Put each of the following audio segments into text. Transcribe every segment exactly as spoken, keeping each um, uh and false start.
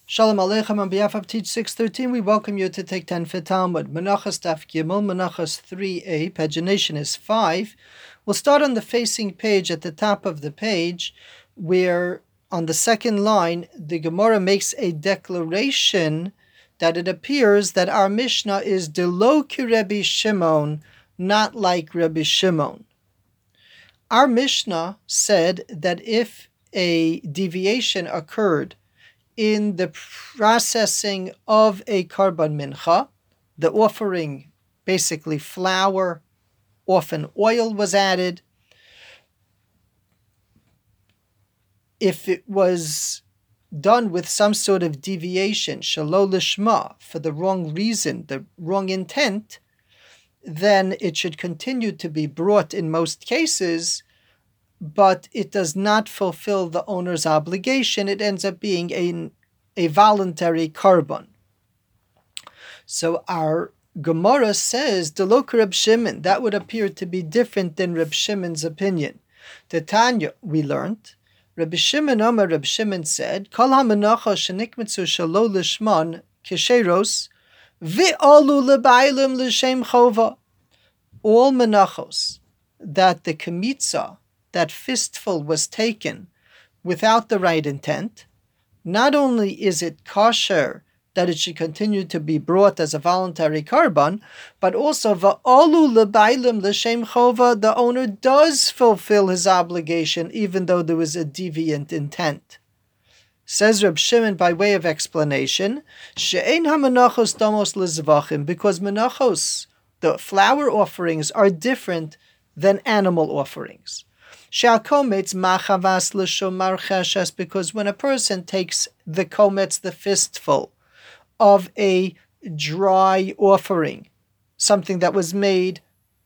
Shalom Aleichem. On behalf of Teach six thirteen, we welcome you to take ten for Talmud. Menachos Daf Gimel, Menachos three a, pagination is five. We'll start on the facing page at the top of the page, where on the second line, the Gemara makes a declaration that it appears that our Mishnah is Delo ki Rebbe Shimon, not like Rebbe Shimon. Our Mishnah said that if a deviation occurred in the processing of a karban mincha, the offering, basically flour, often oil was added. If it was done with some sort of deviation, shelo lishma, for the wrong reason, the wrong intent, then it should continue to be brought in most cases, but it does not fulfill the owner's obligation. It ends up being a, a voluntary karban. So our Gemara says, Delok Reb Shimon, that would appear to be different than Reb Shimon's opinion. The Tanya, we learned, Reb Shimon Omer, Reb Shimon said, Kol ha-menacha shenikmetzu shelo lishman kesheros ve'alu lebailim l'shem chova. All menachos that the kemitza, that fistful, was taken without the right intent, not only is it kosher that it should continue to be brought as a voluntary karban, but also va'alu lebailim l'shem chova, the owner does fulfill his obligation even though there was a deviant intent. Says Reb Shimon by way of explanation, she'ein ha-menachos domos lezvachim, because menachos, the flour offerings, are different than animal offerings. She'akometz machavas l'shomar cheshes, because when a person takes the kometz, the fistful, of a dry offering, something that was made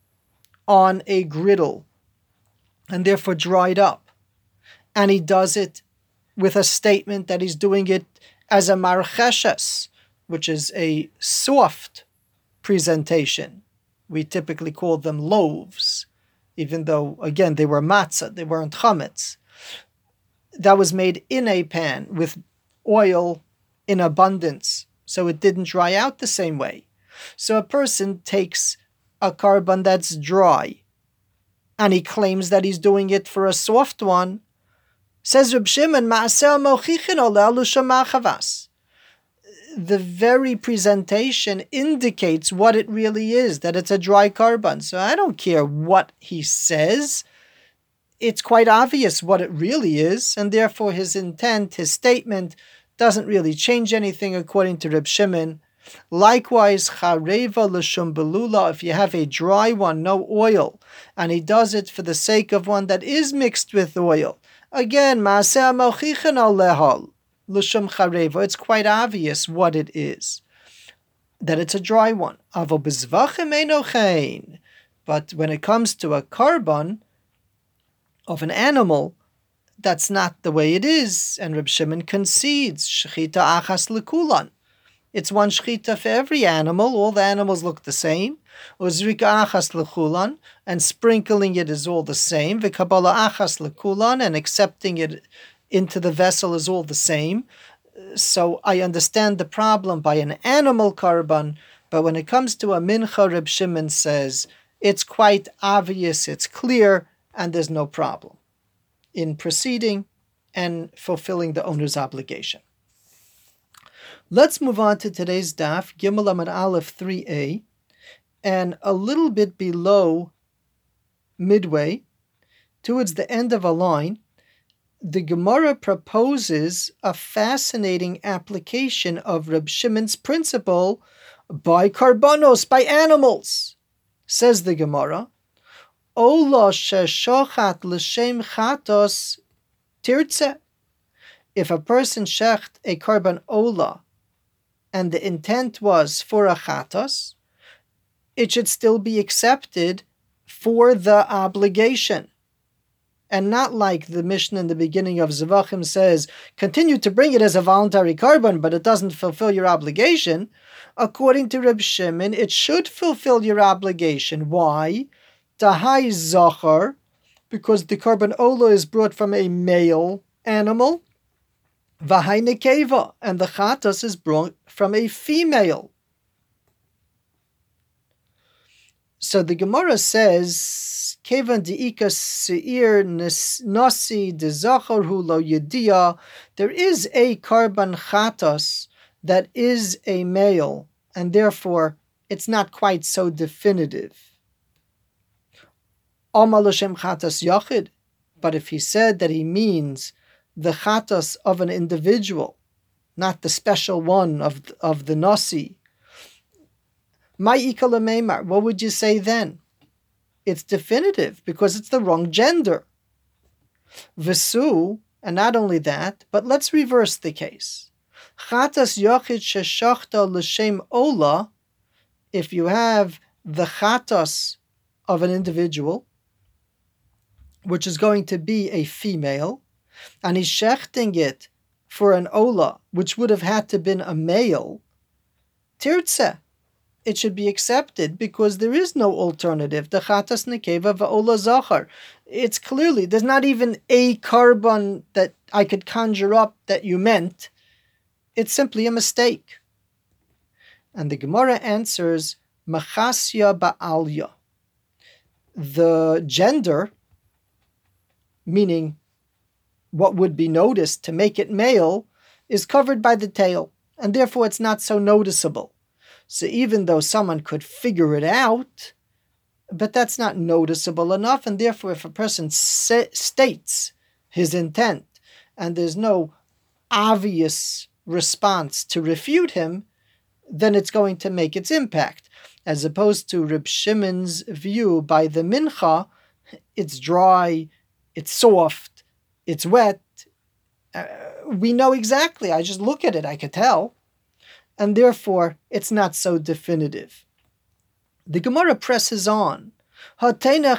on a griddle and therefore dried up, and he does it with a statement that he's doing it as a marcheshes, which is a soft presentation. We typically call them loaves, even though, again, they were matzah, they weren't chametz. That was made in a pan with oil in abundance, so it didn't dry out the same way. So a person takes a karban that's dry, and he claims that he's doing it for a soft one. Says Reb Shimon, Ma'aseh mochichin oleh lusham machavas. The very presentation indicates what it really is, that it's a dry karban. So I don't care what he says. It's quite obvious what it really is, and therefore his intent, his statement, doesn't really change anything according to Reb Shimon. Likewise, chareva l'shum belula, if you have a dry one, no oil, and he does it for the sake of one that is mixed with oil. Again, ma'aseh mochichin oleh l'shum chareva, it's quite obvious what it is, that it's a dry one. Avo b'zvachim eino chein. But when it comes to a karban of an animal, that's not the way it is. And Reb Shimon concedes, shechita achas lekulan. It's one shechita for every animal. All the animals look the same. Uzrika achas lekulan, and sprinkling it is all the same. V'kabala achas lekulan, and accepting it into the vessel is all the same. So I understand the problem by an animal karban, but when it comes to a mincha, Reb Shimon says it's quite obvious, it's clear, and there's no problem in proceeding and fulfilling the owner's obligation. Let's move on to today's daf, Gimel Amud Aleph three a, and a little bit below midway, towards the end of a line, the Gemara proposes a fascinating application of Reb Shimon's principle by karbanos, by animals. Says the Gemara, Ola sheshochat l'shem chatos tirtze. If a person shecht a karban ola, and the intent was for a chatos, it should still be accepted for the obligation. And not like the Mishnah in the beginning of Zevachim says, continue to bring it as a voluntary karban, but it doesn't fulfill your obligation. According to Reb Shimon, it should fulfill your obligation. Why? Tahai Zachar, because the karban ola is brought from a male animal, V'hai nekeva, and the chatas is brought from a female. So the Gemara says, Kevan diika seir nasi dezachar hu lo yedia. There is a karban chatas that is a male, and therefore it's not quite so definitive. Amal l'shem chatas yachid, but if he said that he means the chatas of an individual, not the special one of of the nasi, what would you say then? It's definitive because it's the wrong gender. Vesu, and not only that, but let's reverse the case. Chatas yochid sheshachta l'shem ola, if you have the chatas of an individual, which is going to be a female, and he's shechting it for an ola, which would have had to been a male, tirtzeh, it should be accepted because there is no alternative. The chatas nekeva va'ola zachar. It's clearly, there's not even a carbon that I could conjure up that you meant. It's simply a mistake. And the Gemara answers, machasya ba'alya. The gender, meaning what would be noticed to make it male, is covered by the tail, and therefore it's not so noticeable. So even though someone could figure it out, but that's not noticeable enough, and therefore if a person sa- states his intent and there's no obvious response to refute him, then it's going to make its impact. As opposed to Reb Shimon's view by the mincha, it's dry, it's soft, it's wet. Uh, we know exactly. I just look at it, I could tell. And therefore, it's not so definitive. The Gemara presses on. I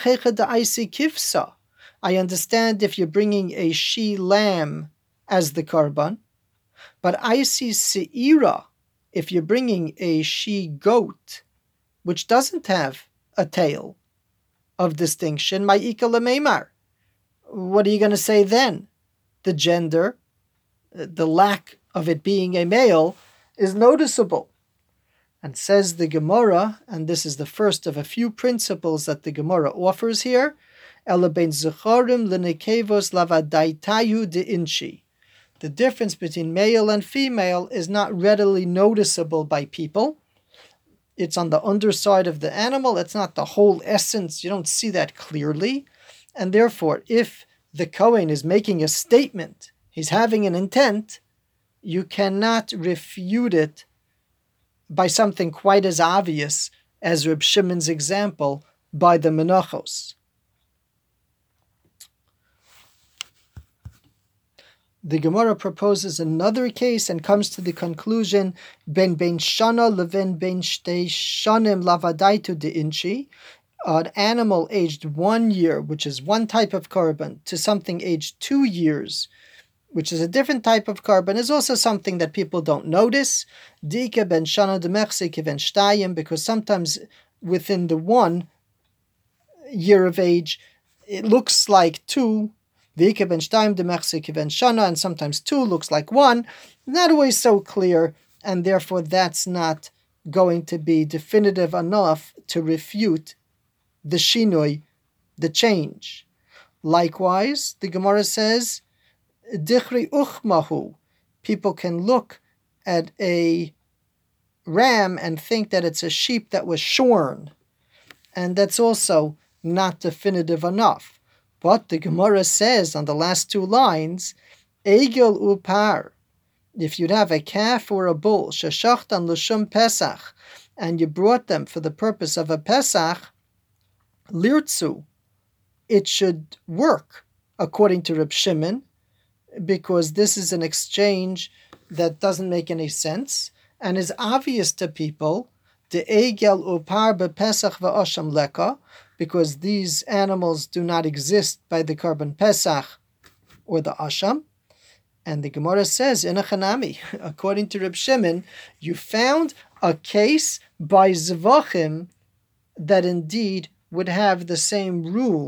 understand if you're bringing a she lamb as the karban, but I see seira if you're bringing a she goat, which doesn't have a tail of distinction. Ma'ika lemeimar. What are you going to say then? The gender, the lack of it being a male, is noticeable. And says the Gemara, and this is the first of a few principles that the Gemara offers here, Ela ben zecharim lenekevos lavadaitayu deinchi. The difference between male and female is not readily noticeable by people. It's on the underside of the animal. It's not the whole essence. You don't see that clearly. And therefore, if the Kohen is making a statement, he's having an intent, you cannot refute it by something quite as obvious as Reb Shimon's example by the menachos. The Gemara proposes another case and comes to the conclusion, ben ben shana leven ben shtei shanim lavadaitu deinchi, an animal aged one year, which is one type of korban, to something aged two years, which is a different type of korban, is also something that people don't notice. Dika ben shana demechse ben shtayim, because sometimes within the one year of age, it looks like two. Dika ben shtayim demechse ben shana, and sometimes two looks like one. Not always so clear, and therefore that's not going to be definitive enough to refute the shinoi, the change. Likewise, the Gemara says, Dichri uchmahu. People can look at a ram and think that it's a sheep that was shorn. And that's also not definitive enough. But the Gemara says on the last two lines, Egel upar. If you'd have a calf or a bull, sheshachtan l'shum pesach, and you brought them for the purpose of a pesach, lirtzu, it should work, according to Reb Shimon, because this is an exchange that doesn't make any sense and is obvious to people, the egel upar bepesach va'osham leka, because these animals do not exist by the korban pesach or the asham. And the Gemara says in a chanami, according to Reb Shimon, you found a case by zvachim that indeed would have the same rule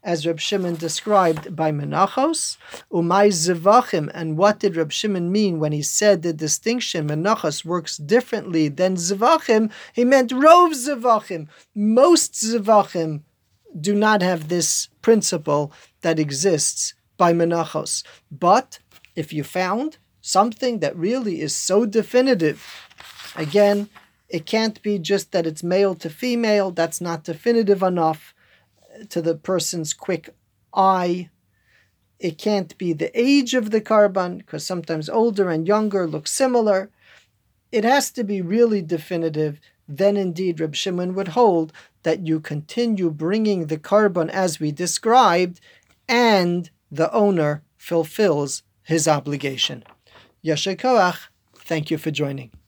as Reb Shimon described by Menachos. Umay Zevachim, and what did Reb Shimon mean when he said the distinction Menachos works differently than Zevachim? He meant Rov Zevachim. Most Zevachim do not have this principle that exists by Menachos. But if you found something that really is so definitive, again, it can't be just that it's male to female. That's not definitive enough to the person's quick eye. It can't be the age of the karban, because sometimes older and younger look similar. It has to be really definitive. Then indeed Reb Shimon would hold that you continue bringing the karban as we described, and the owner fulfills his obligation. Yasher koach. Thank you for joining.